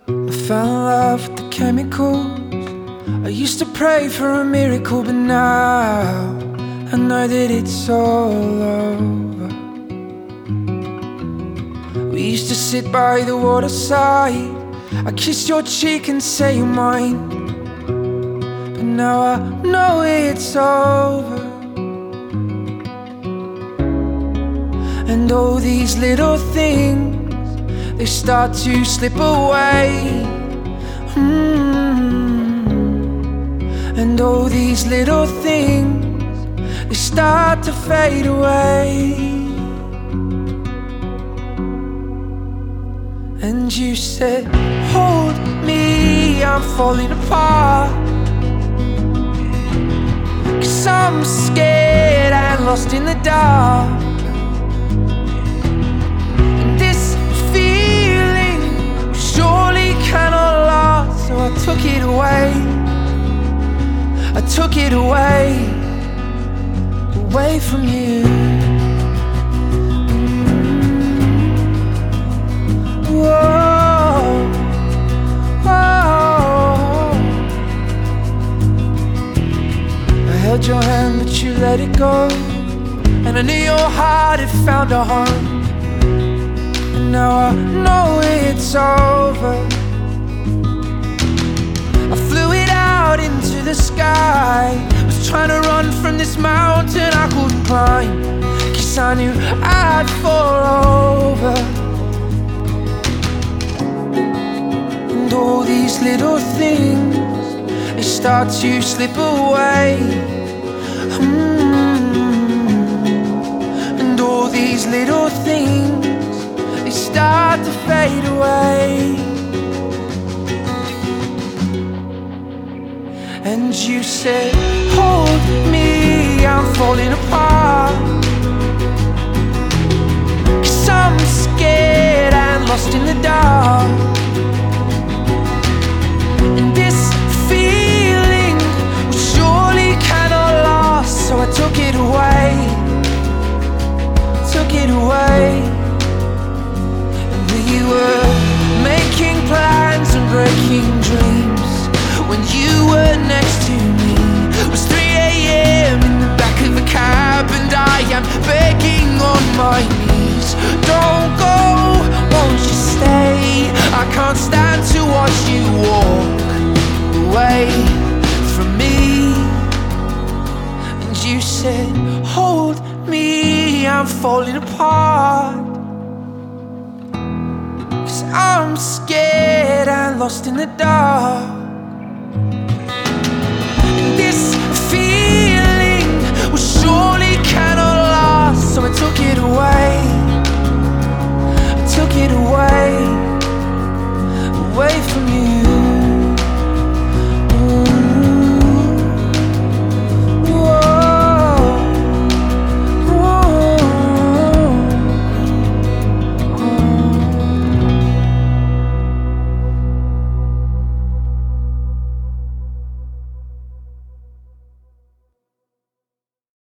I fell in love with the chemicals. I used to pray for a miracle, but now I know that it's all over. We used to sit by the waterside. I kissed your cheek and say you're mine, but now I know it's over. And all these little things, they start to slip away. And all these little things, they start to fade away. And you said, hold me, I'm falling apart, 'cause I'm scared and lost in the dark. And this feeling surely cannot last, so I took it away. I took it away, away from you. Whoa, whoa. I held your hand but you let it go, and I knew your heart had found a home. And now I know it's over. I flew it out into the sky, was trying to run from this mountain I couldn't climb, 'cause I knew I'd fall over. And all these little things, they start to slip away. And all these little things, they start to fade away. And you said, hold me, I'm falling apart, 'cause I'm scared and lost in the dark. And this feeling surely cannot last, so I took it away, took it away. And we were making plans and breaking dreams when you were next to me. It was 3 AM in the back of a cab, and I am begging on my knees. Don't go, won't you stay? I can't stand to watch you walk away from me. And you said, hold me, I'm falling apart, 'cause I'm scared and lost in the dark.